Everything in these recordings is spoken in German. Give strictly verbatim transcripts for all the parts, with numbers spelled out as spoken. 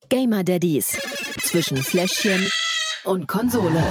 Gamer Daddies zwischen Fläschchen und Konsole.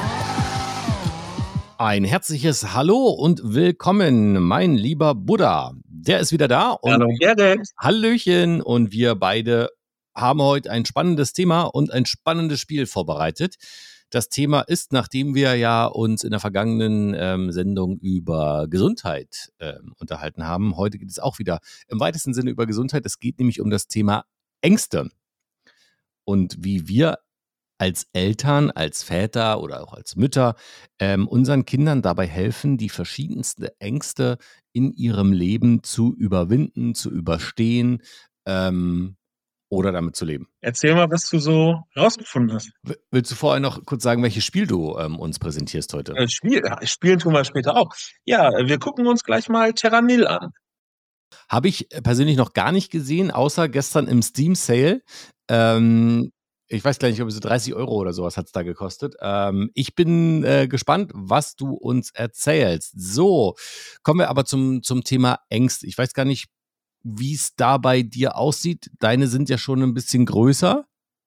Ein herzliches Hallo und willkommen, mein lieber Buddha. Der ist wieder da. Und Hallo Gerrit. Hallöchen. Und wir beide haben heute ein spannendes Thema und ein spannendes Spiel vorbereitet. Das Thema ist, nachdem wir ja uns in der vergangenen ähm, Sendung über Gesundheit ähm, unterhalten haben, heute geht es auch wieder im weitesten Sinne über Gesundheit. Es geht nämlich um das Thema Ängste und wie wir als Eltern, als Väter oder auch als Mütter ähm, unseren Kindern dabei helfen, die verschiedensten Ängste in ihrem Leben zu überwinden, zu überstehen ähm, oder damit zu leben. Erzähl mal, was du so rausgefunden hast. W- Willst du vorher noch kurz sagen, welches Spiel du ähm, uns präsentierst heute? Äh, Spiel, ja, spielen tun wir später auch. Ja, wir gucken uns gleich mal Terranil an. Habe ich persönlich noch gar nicht gesehen, außer gestern im Steam Sale. Ähm, ich weiß gar nicht, ob es so dreißig Euro oder sowas hat es da gekostet. Ähm, ich bin äh, gespannt, was du uns erzählst. So, kommen wir aber zum, zum Thema Ängste. Ich weiß gar nicht, wie es da bei dir aussieht. Deine sind ja schon ein bisschen größer.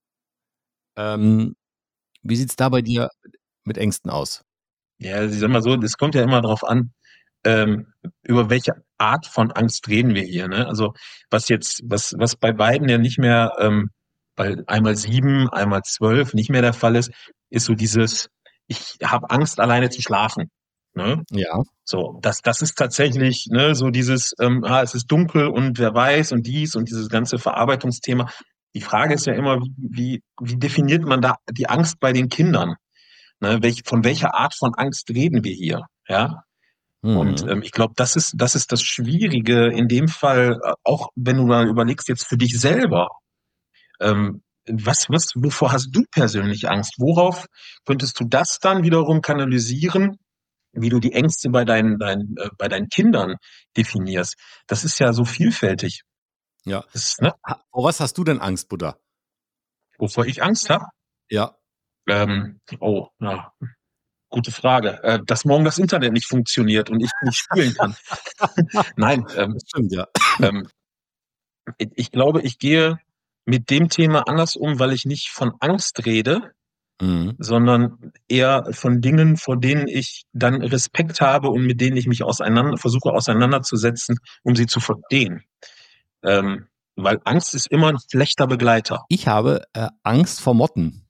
Ähm, wie sieht es da bei dir mit Ängsten aus? Ja, ich sag mal so, das kommt ja immer darauf an, ähm, über welche Art von Angst reden wir hier, ne? Also was jetzt, was, was bei beiden ja nicht mehr, ähm, bei einmal sieben, einmal zwölf nicht mehr der Fall ist, ist so dieses, ich habe Angst, alleine zu schlafen. Ne? Ja. So, das, das ist tatsächlich, ne, so dieses, ähm, ah, es ist dunkel und wer weiß und dies und dieses ganze Verarbeitungsthema. Die Frage ist ja immer, wie, wie definiert man da die Angst bei den Kindern? Ne, welch, von welcher Art von Angst reden wir hier? Ja. Und Mhm. ähm, ich glaube, das ist, das ist das Schwierige in dem Fall, äh, auch wenn du mal überlegst, jetzt für dich selber. Ähm, was, was, wovor hast du persönlich Angst? Worauf könntest du das dann wiederum kanalisieren, wie du die Ängste bei deinen, deinen, äh, bei deinen Kindern definierst? Das ist ja so vielfältig. Ja. Das, ne? Ha- Vor was hast du denn Angst, Buddha? Wovor ich Angst habe? Ja. Ähm, oh, na, gute Frage. Äh, dass morgen das Internet nicht funktioniert und ich nicht spielen kann. Nein, ähm, Das stimmt, ja. ähm, ich, ich glaube, ich gehe mit dem Thema anders um, weil ich nicht von Angst rede, Mhm. sondern eher von Dingen, vor denen ich dann Respekt habe und mit denen ich mich auseinander, versuche auseinanderzusetzen, um sie zu verstehen. Ähm, weil Angst ist immer ein schlechter Begleiter. Ich habe äh, Angst vor Motten.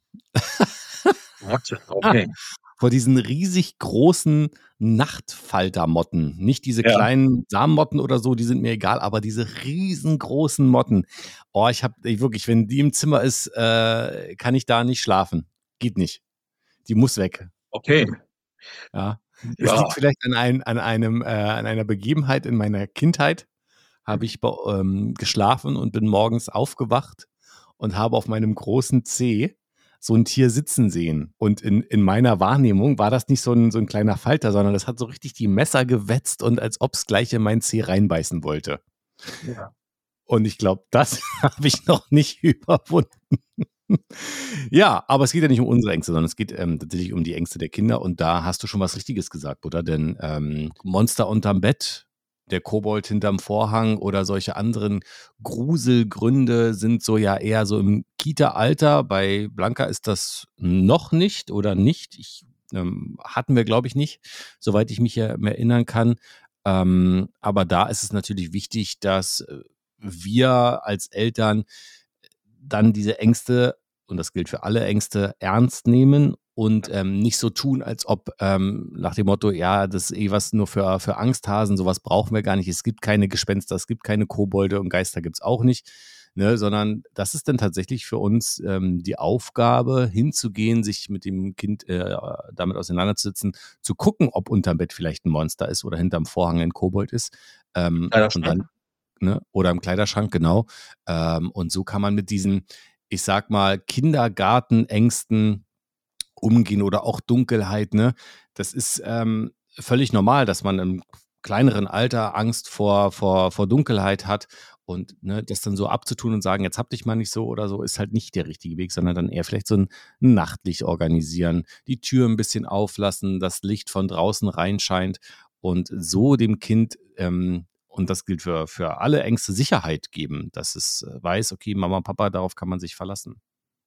Warte, okay. Vor diesen riesig großen Nachtfaltermotten. Nicht diese Ja, kleinen Samenmotten oder so, die sind mir egal, aber diese riesengroßen Motten. Oh, ich habe wirklich, wenn die im Zimmer ist, äh, kann ich da nicht schlafen. Geht nicht. Die muss weg. okay. Ja. Es Ja, liegt vielleicht an, ein, an, einem, äh, an einer Begebenheit in meiner Kindheit. Habe ich bei, ähm, geschlafen und bin morgens aufgewacht und habe auf meinem großen Zeh so ein Tier sitzen sehen. Und in, in meiner Wahrnehmung war das nicht so ein, so ein kleiner Falter, sondern das hat so richtig die Messer gewetzt und als ob es gleich in mein Zeh reinbeißen wollte. ja. Und ich glaube, das habe ich noch nicht überwunden. Ja, aber es geht ja nicht um unsere Ängste, sondern es geht ähm, tatsächlich um die Ängste der Kinder. Und da hast du schon was Richtiges gesagt, Buddha. Denn ähm, Monster unterm Bett, der Kobold hinterm Vorhang oder solche anderen Gruselgründe sind so ja eher so im Kita-Alter. Bei Blanca ist das noch nicht oder nicht. Ich, ähm, hatten wir, glaube ich, nicht, soweit ich mich ja erinnern kann. Ähm, aber da ist es natürlich wichtig, dass äh, wir als Eltern dann diese Ängste, und das gilt für alle Ängste, ernst nehmen und ähm, nicht so tun, als ob ähm, nach dem Motto, ja, das ist eh was nur für, für Angsthasen, sowas brauchen wir gar nicht. Es gibt keine Gespenster, es gibt keine Kobolde und Geister gibt es auch nicht. Ne, sondern das ist dann tatsächlich für uns ähm, die Aufgabe, hinzugehen, sich mit dem Kind äh, damit auseinanderzusetzen, zu gucken, ob unterm Bett vielleicht ein Monster ist oder hinterm Vorhang ein Kobold ist. Ähm, und Kleiderschrank. dann, ne, oder im Kleiderschrank, genau. Ähm, und so kann man mit diesen, ich sag mal, Kindergartenängsten umgehen oder auch Dunkelheit, ne? Das ist ähm, völlig normal, dass man im kleineren Alter Angst vor, vor, vor Dunkelheit hat. Und ne, das dann so abzutun und sagen, jetzt hab dich mal nicht so oder so, ist halt nicht der richtige Weg, sondern dann eher vielleicht so ein Nachtlicht organisieren, die Tür ein bisschen auflassen, das Licht von draußen reinscheint und so dem Kind, ähm, und das gilt für, für alle Ängste, Sicherheit geben, dass es äh, weiß, okay, Mama, Papa, darauf kann man sich verlassen.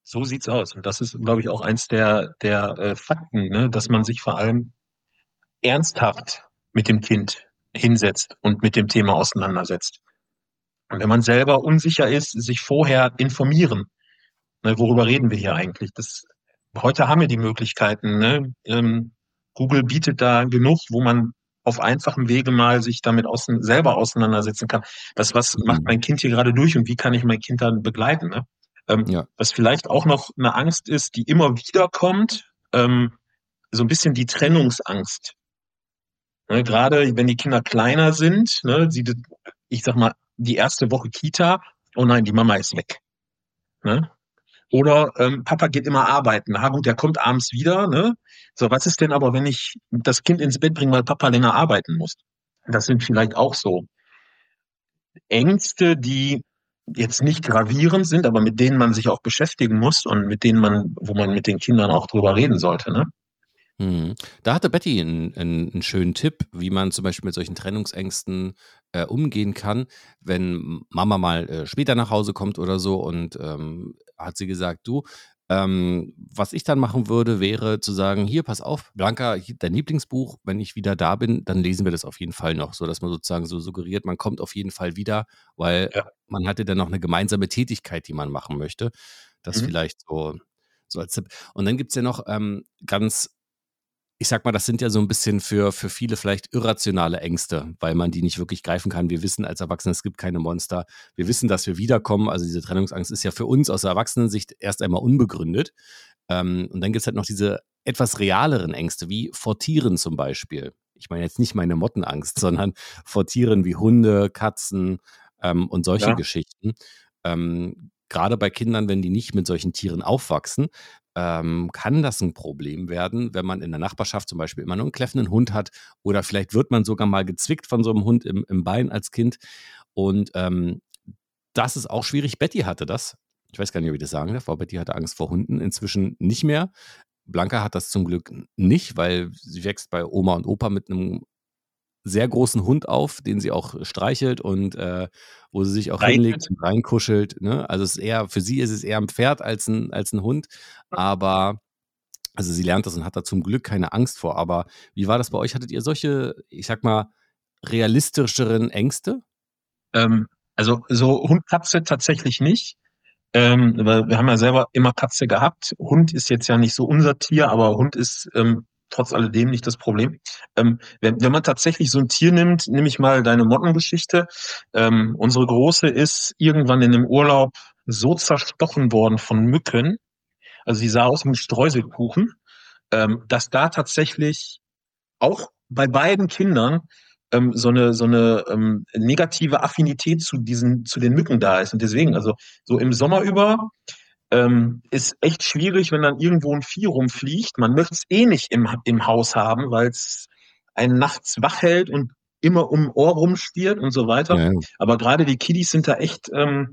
So sieht's aus. Und das ist, glaube ich, auch eins der, der äh, Fakten, ne? Dass man sich vor allem ernsthaft mit dem Kind hinsetzt und mit dem Thema auseinandersetzt. Und wenn man selber unsicher ist, sich vorher informieren. Ne, worüber reden wir hier eigentlich? Das, heute haben wir die Möglichkeiten. Ne? Ähm, Google bietet da genug, wo man auf einfachem Wege mal sich damit außen, selber auseinandersetzen kann. Das, was macht Mhm. mein Kind hier gerade durch und wie kann ich mein Kind dann begleiten? Ne? Ähm, Ja. was vielleicht auch noch eine Angst ist, die immer wieder kommt, ähm, so ein bisschen die Trennungsangst. Ne? Gerade wenn die Kinder kleiner sind, ne? Sie, ich sag mal, die erste Woche Kita, oh nein, die Mama ist weg. Ne? Oder ähm, Papa geht immer arbeiten. Na gut, der kommt abends wieder. Ne? So, was ist denn aber, wenn ich das Kind ins Bett bringe, weil Papa länger arbeiten muss? Das sind vielleicht auch so Ängste, die jetzt nicht gravierend sind, aber mit denen man sich auch beschäftigen muss und mit denen man, wo man mit den Kindern auch drüber reden sollte. Ne? Mhm. Da hatte Betty einen, einen, einen schönen Tipp, wie man zum Beispiel mit solchen Trennungsängsten äh, umgehen kann, wenn Mama mal äh, später nach Hause kommt oder so. Und ähm, hat sie gesagt, du, ähm, was ich dann machen würde, wäre zu sagen, hier, pass auf, Blanca, hier, dein Lieblingsbuch, wenn ich wieder da bin, dann lesen wir das auf jeden Fall noch, so dass man sozusagen so suggeriert, man kommt auf jeden Fall wieder, weil Ja. man hatte dann noch eine gemeinsame Tätigkeit, die man machen möchte. Das Mhm. vielleicht so, so als Tipp. Und dann gibt es ja noch ähm, ganz ich sag mal, das sind ja so ein bisschen für, für viele vielleicht irrationale Ängste, weil man die nicht wirklich greifen kann. Wir wissen als Erwachsene, es gibt keine Monster. Wir wissen, dass wir wiederkommen. Also diese Trennungsangst ist ja für uns aus der Erwachsenensicht erst einmal unbegründet. Ähm, und dann gibt es halt noch diese etwas realeren Ängste, wie vor Tieren zum Beispiel. Ich meine jetzt nicht meine Mottenangst, sondern vor Tieren wie Hunde, Katzen ähm, und solche Ja. Geschichten. Ähm, gerade bei Kindern, wenn die nicht mit solchen Tieren aufwachsen, ähm, kann das ein Problem werden, wenn man in der Nachbarschaft zum Beispiel immer nur einen kläffenden Hund hat oder vielleicht wird man sogar mal gezwickt von so einem Hund im, im Bein als Kind. Und ähm, das ist auch schwierig. Betty hatte das. Ich weiß gar nicht, ob ich das sagen darf, aber Betty hatte Angst vor Hunden. Inzwischen nicht mehr. Blanca hat das zum Glück nicht, weil sie wächst bei Oma und Opa mit einem sehr großen Hund auf, den sie auch streichelt und äh, wo sie sich auch hinlegt Reitet. und reinkuschelt. Ne? Also es ist eher, für sie ist es eher ein Pferd als ein, als ein Hund. Aber also sie lernt das und hat da zum Glück keine Angst vor. Aber wie war das bei euch? Hattet ihr solche, ich sag mal, realistischeren Ängste? Ähm, also so Hund, Katze tatsächlich nicht. Ähm, weil wir haben ja selber immer Katze gehabt. Hund ist jetzt ja nicht so unser Tier, aber Hund ist ähm, trotz alledem nicht das Problem. Ähm, wenn, wenn man tatsächlich so ein Tier nimmt, nehme ich mal deine Mottengeschichte. Ähm, unsere Große ist irgendwann in einem Urlaub so zerstochen worden von Mücken, also sie sah aus wie ein Streuselkuchen, ähm, dass da tatsächlich auch bei beiden Kindern ähm, so eine so eine ähm, negative Affinität zu diesen zu den Mücken da ist und deswegen also so im Sommer über ähm, ist echt schwierig, wenn dann irgendwo ein Vieh rumfliegt. Man möchte es eh nicht im im Haus haben, weil es einen nachts wach hält und immer um Ohr rumspielt und so weiter. Ja, ja. Aber gerade die Kiddies sind da echt ähm,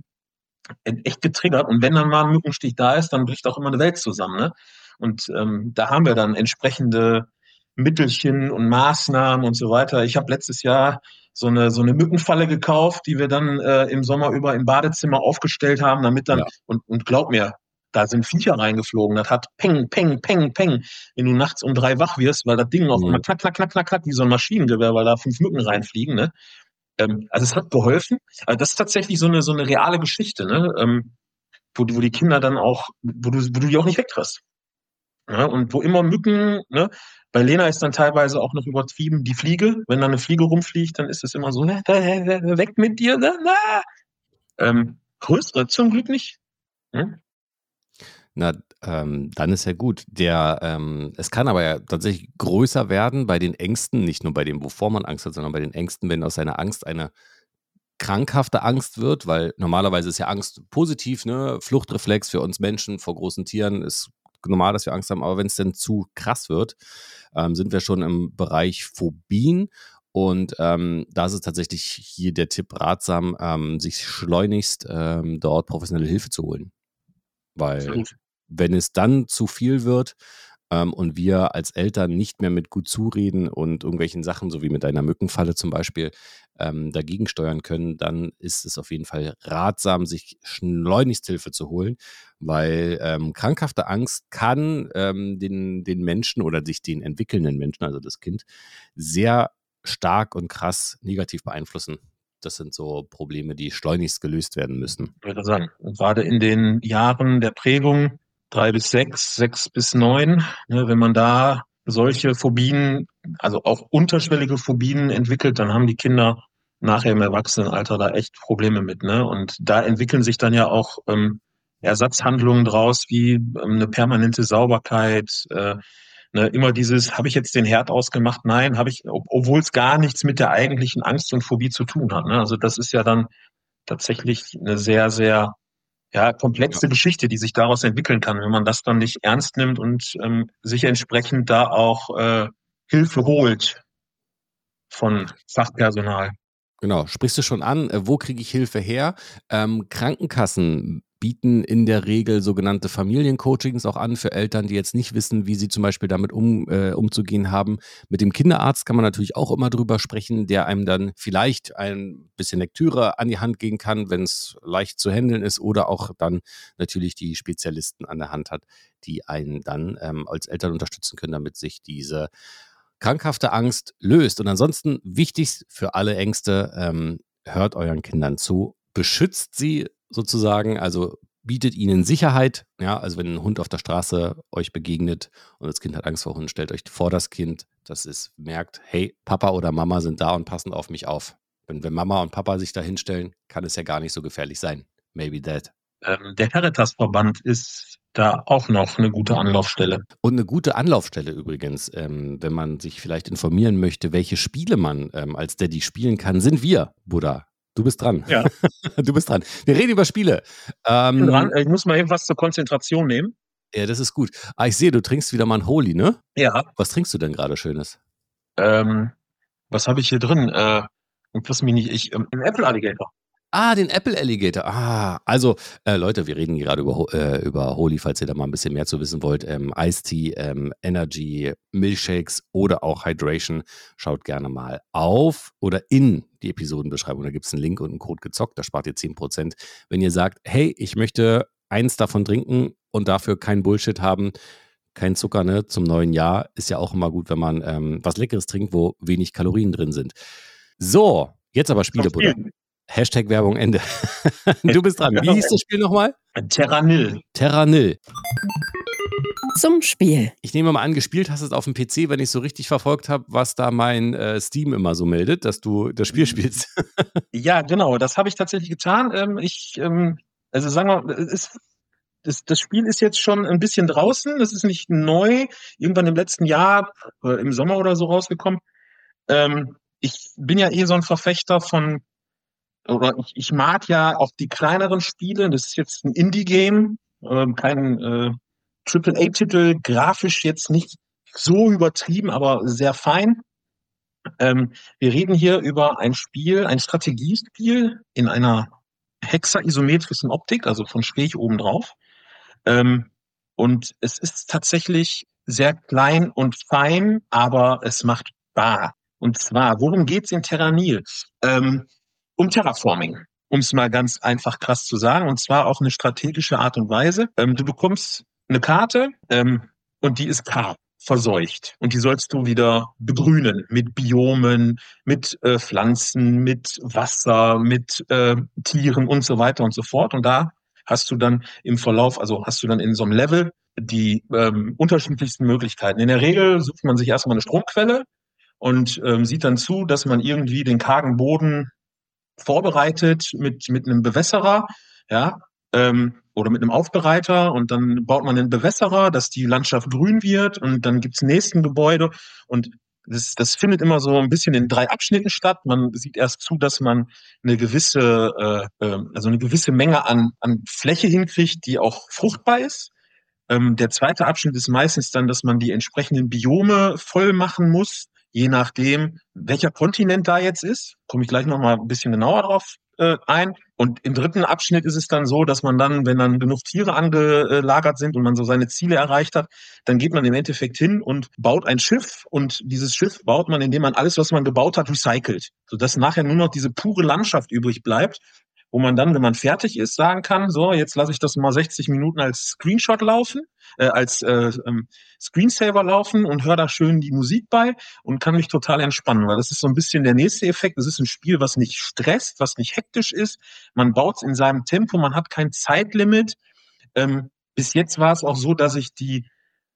echt getriggert und wenn dann mal ein Mückenstich da ist, dann bricht auch immer eine Welt zusammen, ne? Und ähm, da haben wir dann entsprechende Mittelchen und Maßnahmen und so weiter. Ich habe letztes Jahr so eine so eine Mückenfalle gekauft, die wir dann äh, im Sommer über im Badezimmer aufgestellt haben, damit dann Ja. und und glaub mir, da sind Viecher reingeflogen. Das hat Peng, Peng, Peng, Peng, wenn du nachts um drei wach wirst, weil das Ding auf einmal Mhm. knack, knack, knack, knack, knack, wie so ein Maschinengewehr, weil da fünf Mücken reinfliegen, ne? Ähm, also es hat geholfen. Also das ist tatsächlich so eine so eine reale Geschichte, ne? Ähm, wo, wo die Kinder dann auch, wo du, wo du die auch nicht wegkriegst. Ja, und wo immer Mücken, ne? Bei Lena ist dann teilweise auch noch übertrieben die Fliege. Wenn da eine Fliege rumfliegt, dann ist es immer so, weg mit dir. Na, na. Ähm, größere zum Glück nicht. Hm? Na, ähm, dann ist ja gut. Der, ähm, es kann aber ja tatsächlich größer werden bei den Ängsten, nicht nur bei dem, wovor man Angst hat, sondern bei den Ängsten, wenn aus seiner Angst eine krankhafte Angst wird, weil normalerweise ist ja Angst positiv, ne? Fluchtreflex für uns Menschen vor großen Tieren ist normal, dass wir Angst haben, aber wenn es denn zu krass wird, ähm, sind wir schon im Bereich Phobien. Und ähm, da ist es tatsächlich hier der Tipp ratsam, ähm, sich schleunigst ähm, dort professionelle Hilfe zu holen. Weil Absolut. wenn es dann zu viel wird ähm, und wir als Eltern nicht mehr mit gut zureden und irgendwelchen Sachen, so wie mit einer Mückenfalle zum Beispiel, ähm, dagegen steuern können, dann ist es auf jeden Fall ratsam, sich schleunigst Hilfe zu holen, weil ähm, krankhafte Angst kann ähm, den, den Menschen oder sich den entwickelnden Menschen, also das Kind, sehr stark und krass negativ beeinflussen. Das sind so Probleme, die schleunigst gelöst werden müssen. Ich würde sagen, gerade in den Jahren der Prägung, drei bis sechs, sechs bis neun, ne, wenn man da solche Phobien, also auch unterschwellige Phobien entwickelt, dann haben die Kinder nachher im Erwachsenenalter da echt Probleme mit, ne? Und da entwickeln sich dann ja auch ähm, Ersatzhandlungen draus, wie ähm, eine permanente Sauberkeit, äh, ne, immer dieses, habe ich jetzt den Herd ausgemacht? Nein, habe ich, ob, obwohl es gar nichts mit der eigentlichen Angst und Phobie zu tun hat, ne? Also das ist ja dann tatsächlich eine sehr, sehr ja, komplexe Geschichte, die sich daraus entwickeln kann, wenn man das dann nicht ernst nimmt und ähm, sich entsprechend da auch äh, Hilfe holt von Fachpersonal. Genau, sprichst du schon an, äh, wo kriege ich Hilfe her? Ähm, Krankenkassen bieten in der Regel sogenannte Familiencoachings auch an für Eltern, die jetzt nicht wissen, wie sie zum Beispiel damit um, äh, umzugehen haben. Mit dem Kinderarzt kann man natürlich auch immer drüber sprechen, der einem dann vielleicht ein bisschen Lektüre an die Hand geben kann, wenn es leicht zu handeln ist, oder auch dann natürlich die Spezialisten an der Hand hat, die einen dann ähm, als Eltern unterstützen können, damit sich diese krankhafte Angst löst. Und ansonsten wichtig für alle Ängste, ähm, hört euren Kindern zu, beschützt sie sozusagen, also bietet ihnen Sicherheit. Ja, also wenn ein Hund auf der Straße euch begegnet und das Kind hat Angst vor Hunden, stellt euch vor das Kind, dass es merkt, hey, Papa oder Mama sind da und passen auf mich auf. Wenn, wenn Mama und Papa sich da hinstellen, kann es ja gar nicht so gefährlich sein. Maybe that. Ähm, der Caritasverband ist da auch noch eine gute Anlaufstelle. Und eine gute Anlaufstelle übrigens, ähm, wenn man sich vielleicht informieren möchte, welche Spiele man ähm, als Daddy spielen kann, sind wir, Buddha. Du bist dran. Ja. Du bist dran. Wir reden über Spiele. Ich bin dran. Ähm, Ich muss mal eben was zur Konzentration nehmen. ja, das ist gut. Ah, ich sehe, du trinkst wieder mal ein Holy, ne? Ja. Was trinkst du denn gerade Schönes? Ähm, was habe ich hier drin? Äh, und was mich nicht, ich, ähm, ein Apple Alligator. Ah, den Apple Alligator. Ah, also äh, Leute, wir reden hier gerade über, Ho- äh, über Holy, falls ihr da mal ein bisschen mehr zu wissen wollt. Ähm, Iced Tea, ähm, Energy, Milkshakes oder auch Hydration. Schaut gerne mal auf oder in die Episodenbeschreibung. Da gibt es einen Link und einen Code gezockt. Da spart ihr zehn Prozent. Wenn ihr sagt, hey, ich möchte eins davon trinken und dafür keinen Bullshit haben, kein Zucker, ne, zum neuen Jahr, ist ja auch immer gut, wenn man ähm, was Leckeres trinkt, wo wenig Kalorien drin sind. So, jetzt aber Spiele, Bruder. Hashtag Werbung Ende. Du bist dran. Wie hieß das Spiel nochmal? Terranil. Terranil. Zum Spiel. Ich nehme mal an, gespielt hast du es auf dem P C, wenn ich so richtig verfolgt habe, was da mein äh, Steam immer so meldet, dass du das Spiel spielst. Ja, genau, das habe ich tatsächlich getan. Ähm, ich, ähm, also sagen wir, es ist, das, das Spiel ist jetzt schon ein bisschen draußen. Das ist nicht neu. Irgendwann im letzten Jahr, äh, im Sommer oder so rausgekommen. Ähm, ich bin ja eh so ein Verfechter von, oder ich, ich mag ja auch die kleineren Spiele. Das ist jetzt ein Indie-Game, ähm, kein äh, Triple A-Titel, grafisch jetzt nicht so übertrieben, aber sehr fein. Ähm, wir reden hier über ein Spiel, ein Strategiespiel in einer hexaisometrischen Optik, also von schräg oben drauf. Ähm, und es ist tatsächlich sehr klein und fein, aber es macht Spaß. Und zwar, worum geht's in Terranil? Ähm, um Terraforming, um es mal ganz einfach krass zu sagen, und zwar auf eine strategische Art und Weise. Ähm, du bekommst eine Karte ähm, und die ist karg, verseucht. Und die sollst du wieder begrünen mit Biomen, mit äh, Pflanzen, mit Wasser, mit äh, Tieren und so weiter und so fort. Und da hast du dann im Verlauf, also hast du dann in so einem Level die ähm, unterschiedlichsten Möglichkeiten. In der Regel sucht man sich erstmal eine Stromquelle und ähm, sieht dann zu, dass man irgendwie den kargen Boden vorbereitet mit, mit einem Bewässerer, ja, ähm, oder mit einem Aufbereiter, und dann baut man einen Bewässerer, dass die Landschaft grün wird, und dann gibt's nächsten Gebäude, und das, das findet immer so ein bisschen in drei Abschnitten statt. Man sieht erst zu, dass man eine gewisse, äh, äh, also eine gewisse Menge an, an Fläche hinkriegt, die auch fruchtbar ist. Ähm, der zweite Abschnitt ist meistens dann, dass man die entsprechenden Biome voll machen muss, je nachdem, welcher Kontinent da jetzt ist, komme ich gleich nochmal ein bisschen genauer drauf äh, ein. Und im dritten Abschnitt ist es dann so, dass man dann, wenn dann genug Tiere angelagert sind und man so seine Ziele erreicht hat, dann geht man im Endeffekt hin und baut ein Schiff. Und dieses Schiff baut man, indem man alles, was man gebaut hat, recycelt. Sodass nachher nur noch diese pure Landschaft übrig bleibt, wo man dann, wenn man fertig ist, sagen kann, so, jetzt lasse ich das mal sechzig Minuten als Screenshot laufen, äh, als äh, ähm, Screensaver laufen und höre da schön die Musik bei und kann mich total entspannen, weil das ist so ein bisschen der nächste Effekt. Das ist ein Spiel, was nicht stresst, was nicht hektisch ist. Man baut es in seinem Tempo, man hat kein Zeitlimit. Ähm, bis jetzt war es auch so, dass ich die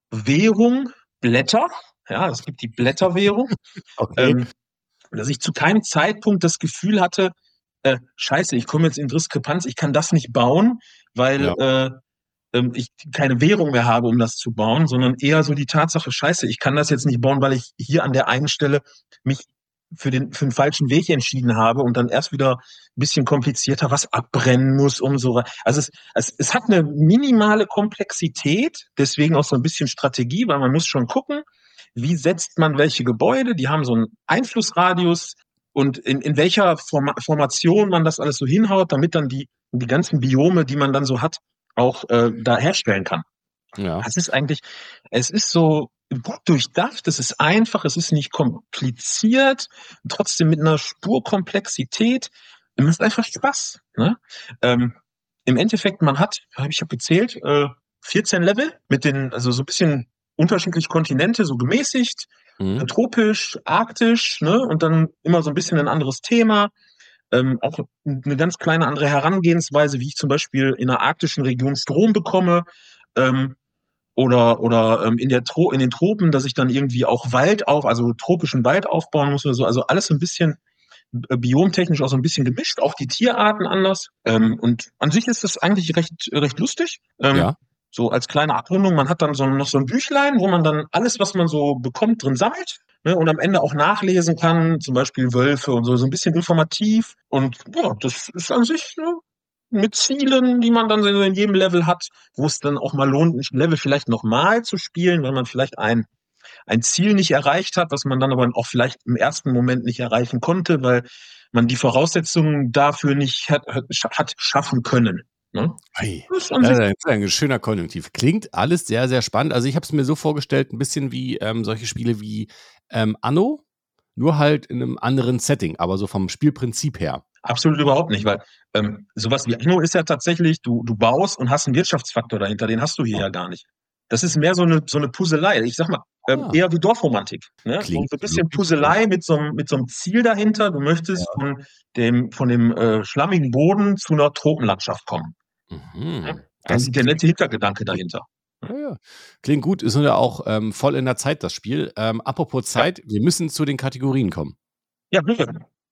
Währung Blätter, ja, es gibt die Blätterwährung, Okay. ähm, dass ich zu keinem Zeitpunkt das Gefühl hatte, äh, scheiße, ich komme jetzt in Diskrepanz, ich kann das nicht bauen, weil Ja. äh, ähm, ich keine Währung mehr habe, um das zu bauen, sondern eher so die Tatsache, scheiße, ich kann das jetzt nicht bauen, weil ich hier an der einen Stelle mich für den, für den falschen Weg entschieden habe und dann erst wieder ein bisschen komplizierter was abbrennen muss, um so. Also es, es, es hat eine minimale Komplexität, deswegen auch so ein bisschen Strategie, weil man muss schon gucken, wie setzt man welche Gebäude, die haben so einen Einflussradius und in, in welcher Form, Formation man das alles so hinhaut, damit dann die, die ganzen Biome, die man dann so hat, auch äh, da herstellen kann. Ja. Es ist eigentlich, es ist so gut durchdacht, es ist einfach, es ist nicht kompliziert, trotzdem mit einer Spurkomplexität. Es macht einfach Spaß. Ne? Ähm, Im Endeffekt, man hat, ich habe gezählt, äh, vierzehn Level mit den, also so ein bisschen unterschiedliche Kontinente, so gemäßigt, Mhm. tropisch, arktisch, ne? Und dann immer so ein bisschen ein anderes Thema. Ähm, auch eine ganz kleine andere Herangehensweise, wie ich zum Beispiel in einer arktischen Region Strom bekomme, ähm, oder oder ähm, in der Tro in den Tropen, dass ich dann irgendwie auch Wald auf, also tropischen Wald aufbauen muss oder so. Also alles so ein bisschen äh, biomtechnisch auch so ein bisschen gemischt, auch die Tierarten anders. Ähm, und an sich ist das eigentlich recht recht lustig. Ähm, Ja. So als kleine Abrundung, man hat dann so noch so ein Büchlein, wo man dann alles, was man so bekommt, drin sammelt. Ne, und am Ende auch nachlesen kann, zum Beispiel Wölfe und so, so ein bisschen informativ. Und ja, das ist an sich ne, mit Zielen, die man dann so in jedem Level hat, wo es dann auch mal lohnt, ein Level vielleicht nochmal zu spielen, wenn man vielleicht ein, ein Ziel nicht erreicht hat, was man dann aber auch vielleicht im ersten Moment nicht erreichen konnte, weil man die Voraussetzungen dafür nicht hat, hat schaffen können. Ne? Hey. Das ist an Ja, sich das ist ein schöner Konjunktiv. Klingt alles sehr, sehr spannend. Also ich habe es mir so vorgestellt, ein bisschen wie ähm, solche Spiele wie ähm, Anno, nur halt in einem anderen Setting, aber so vom Spielprinzip her. absolut überhaupt nicht, weil ähm, sowas wie Anno ist ja tatsächlich, du, du baust und hast einen Wirtschaftsfaktor dahinter, den hast du hier ja gar nicht. Das ist mehr so eine, so eine Puzzlei. Ich sag mal, ähm, Ah, eher wie Dorfromantik. Ne? So klingt ein bisschen wirklich gut. Puzzlei mit so, einem- mit so einem Ziel dahinter. Du möchtest von dem, von dem äh, schlammigen Boden zu einer Tropenlandschaft kommen. Mhm. Ne? Das Also der klingt, nette Hintergedanke dahinter. ja, ja. Klingt gut, ist ja auch ähm, voll in der Zeit, das Spiel. Ähm, apropos Ja, Zeit, wir müssen zu den Kategorien kommen. ja, bitte.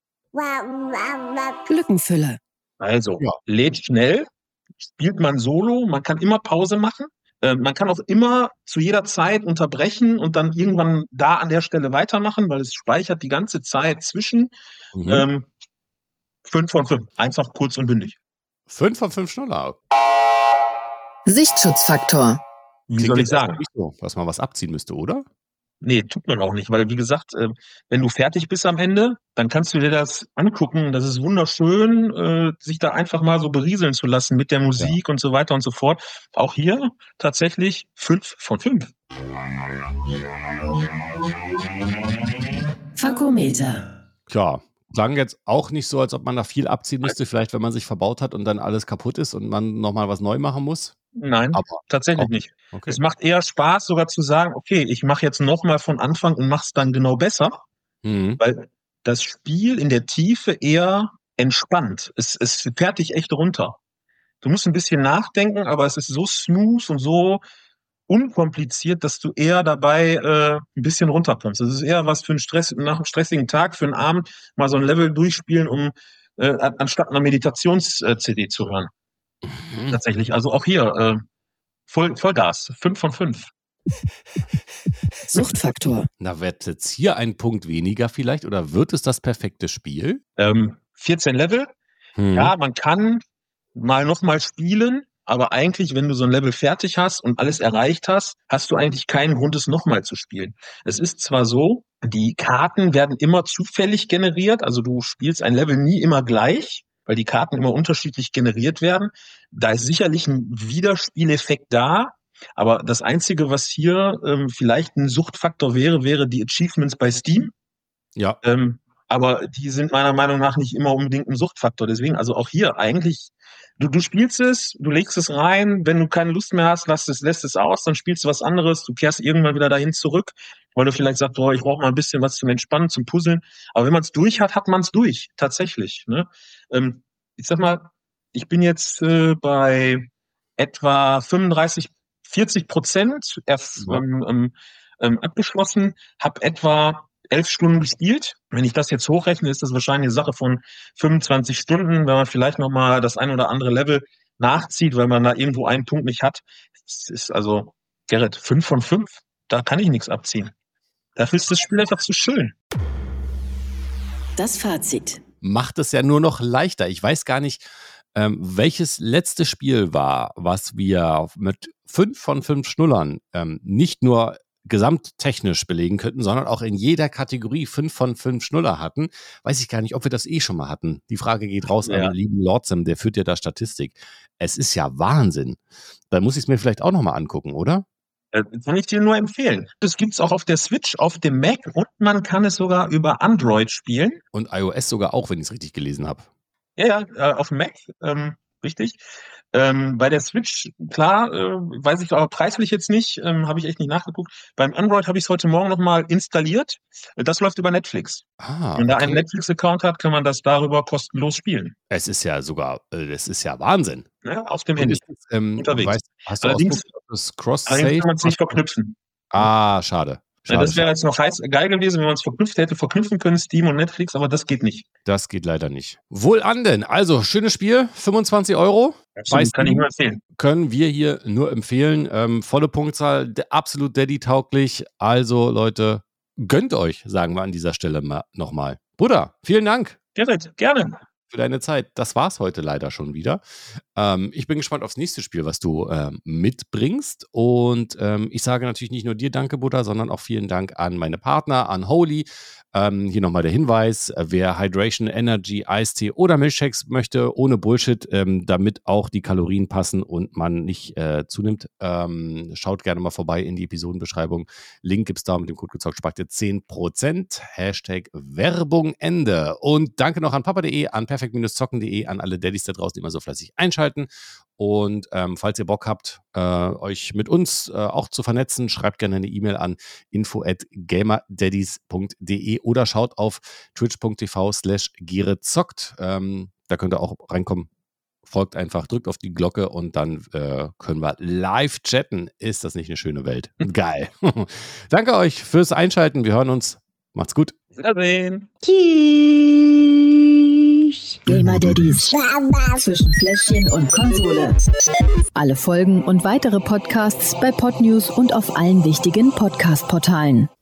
Lückenfüller. Also, Ja. lädt schnell, spielt man solo, man kann immer Pause machen. Äh, man kann auch immer zu jeder Zeit unterbrechen und dann irgendwann da an der Stelle weitermachen, weil es speichert die ganze Zeit zwischen. Mhm. Ähm, fünf von fünf. Einfach kurz und bündig. Fünf von fünf schneller. Sichtschutzfaktor. Wie Klingt soll ich jetzt erstmal sagen? nicht so, dass man was abziehen müsste, oder? Nee, tut man auch nicht, weil wie gesagt, äh, wenn du fertig bist am Ende, dann kannst du dir das angucken. Das ist wunderschön, äh, sich da einfach mal so berieseln zu lassen mit der Ja. Musik und so weiter und so fort. Auch hier tatsächlich fünf von fünf. Fakometer. Tja, klang jetzt auch nicht so, als ob man da viel abziehen müsste, vielleicht wenn man sich verbaut hat und dann alles kaputt ist und man nochmal was neu machen muss. Nein, Aber tatsächlich auch nicht. okay. Es macht eher Spaß, sogar zu sagen, okay, ich mache jetzt nochmal von Anfang und mache es dann genau besser, Mhm. weil das Spiel in der Tiefe eher entspannt. Es, es fährt dich echt runter. Du musst ein bisschen nachdenken, aber es ist so smooth und so unkompliziert, dass du eher dabei äh, ein bisschen runterkommst. Das ist eher was für einen Stress, nach einem stressigen Tag, für einen Abend mal so ein Level durchspielen, um äh, an- anstatt einer Meditations-C D zu hören. Mhm. Tatsächlich. Also auch hier, äh, voll, Vollgas. Fünf von fünf. Suchtfaktor. Na, wird jetzt hier ein Punkt weniger vielleicht oder wird es das perfekte Spiel? Ähm, vierzehn Level. Hm. Ja, man kann mal nochmal spielen, aber eigentlich, wenn du so ein Level fertig hast und alles erreicht hast, hast du eigentlich keinen Grund, es nochmal zu spielen. Es ist zwar so, die Karten werden immer zufällig generiert, also du spielst ein Level nie immer gleich, weil die Karten immer unterschiedlich generiert werden. Da ist sicherlich ein Wiederspieleffekt da, aber das Einzige, was hier ähm, vielleicht ein Suchtfaktor wäre, wäre die Achievements bei Steam. Ja. Ähm, aber die sind meiner Meinung nach nicht immer unbedingt ein Suchtfaktor. Deswegen, also auch hier eigentlich, du, du spielst es, du legst es rein, wenn du keine Lust mehr hast, lässt es, lässt es aus, dann spielst du was anderes, du kehrst irgendwann wieder dahin zurück, weil du vielleicht sagst, oh, ich brauche mal ein bisschen was zum Entspannen, zum Puzzeln. Aber wenn man es durch hat, hat man es durch, tatsächlich. Ne? Ähm, ich sag mal, ich bin jetzt äh, bei etwa fünfunddreißig, vierzig Prozent erf- Ja. ähm, ähm, ähm, abgeschlossen, habe etwa elf Stunden gespielt. Wenn ich das jetzt hochrechne, ist das wahrscheinlich eine Sache von fünfundzwanzig Stunden, wenn man vielleicht nochmal das ein oder andere Level nachzieht, weil man da irgendwo einen Punkt nicht hat. Es ist also, Gerrit, fünf von fünf, da kann ich nichts abziehen. Dafür ist das Spiel einfach zu schön. Das Fazit. Macht es ja nur noch leichter. Ich weiß gar nicht, ähm, welches letzte Spiel war, was wir mit fünf von fünf Schnullern ähm, nicht nur gesamttechnisch belegen könnten, sondern auch in jeder Kategorie fünf von fünf Schnuller hatten. Weiß ich gar nicht, ob wir das eh schon mal hatten. Die Frage geht raus Ja. an lieben Lordsam, der führt ja da Statistik. Es ist ja Wahnsinn. Da muss ich es mir vielleicht auch nochmal angucken, oder? Äh, kann ich dir nur empfehlen. Das gibt's auch auf der Switch, auf dem Mac und man kann es sogar über Android spielen. Und iOS sogar auch, wenn ich es richtig gelesen habe. Ja, ja, äh, auf dem Mac, ähm, richtig. Ähm, bei der Switch, klar, äh, weiß ich aber preislich jetzt nicht, ähm, habe ich echt nicht nachgeguckt. Beim Android habe ich es heute Morgen nochmal installiert. Das läuft über Netflix. Ah, Wenn da okay. einen Netflix-Account hat, kann man das darüber kostenlos spielen. Es ist ja sogar, äh, das ist ja Wahnsinn. Ja, auf dem Und Handy. ist das, ähm, Unterwegs. weißt, hast du Allerdings- ausprobiert, ob das Allerdings Cross-Save? kann man es nicht verknüpfen. Ah, schade. Ja, Schade. das wäre jetzt noch heiß, geil gewesen, wenn man es verknüpft hätte, verknüpfen können, Steam und Netflix, aber das geht nicht. Das geht leider nicht. Wohlan denn. Also, schönes Spiel, fünfundzwanzig Euro. Absolut, kann ich nur empfehlen. Können wir hier nur empfehlen. Ähm, volle Punktzahl, de- absolut Daddy-tauglich. Also, Leute, gönnt euch, sagen wir an dieser Stelle mal nochmal. Bruder, vielen Dank Gerrit, gerne. für deine Zeit. Das war's heute leider schon wieder. Ähm, ich bin gespannt aufs nächste Spiel, was du ähm, mitbringst. Und ähm, ich sage natürlich nicht nur dir Danke, Buddha, sondern auch vielen Dank an meine Partner, an Holy. Ähm, hier nochmal der Hinweis, äh, wer Hydration, Energy, Eistee oder Milchshakes möchte, ohne Bullshit, ähm, damit auch die Kalorien passen und man nicht äh, zunimmt, ähm, schaut gerne mal vorbei in die Episodenbeschreibung. Link gibt's da mit dem Code gezockt, spart ihr zehn Prozent. Hashtag Werbung Ende. Und danke noch an papa punkt de, an perfekt zocken punkt de, an alle Daddys da draußen, die immer so fleißig einschalten. Und ähm, falls ihr Bock habt, äh, euch mit uns äh, auch zu vernetzen, schreibt gerne eine E-Mail an info at gamerdaddies punkt de oder schaut auf twitch.tv slash gerezockt. Ähm, da könnt ihr auch reinkommen. Folgt einfach, drückt auf die Glocke und dann äh, können wir live chatten. Ist das nicht eine schöne Welt? Geil. Danke euch fürs Einschalten. Wir hören uns. Macht's gut. Wiedersehen. Tschüss. Gamer Daddies zwischen Fläschchen und Konsole. Alle Folgen und weitere Podcasts bei Podnews und auf allen wichtigen Podcast-Portalen.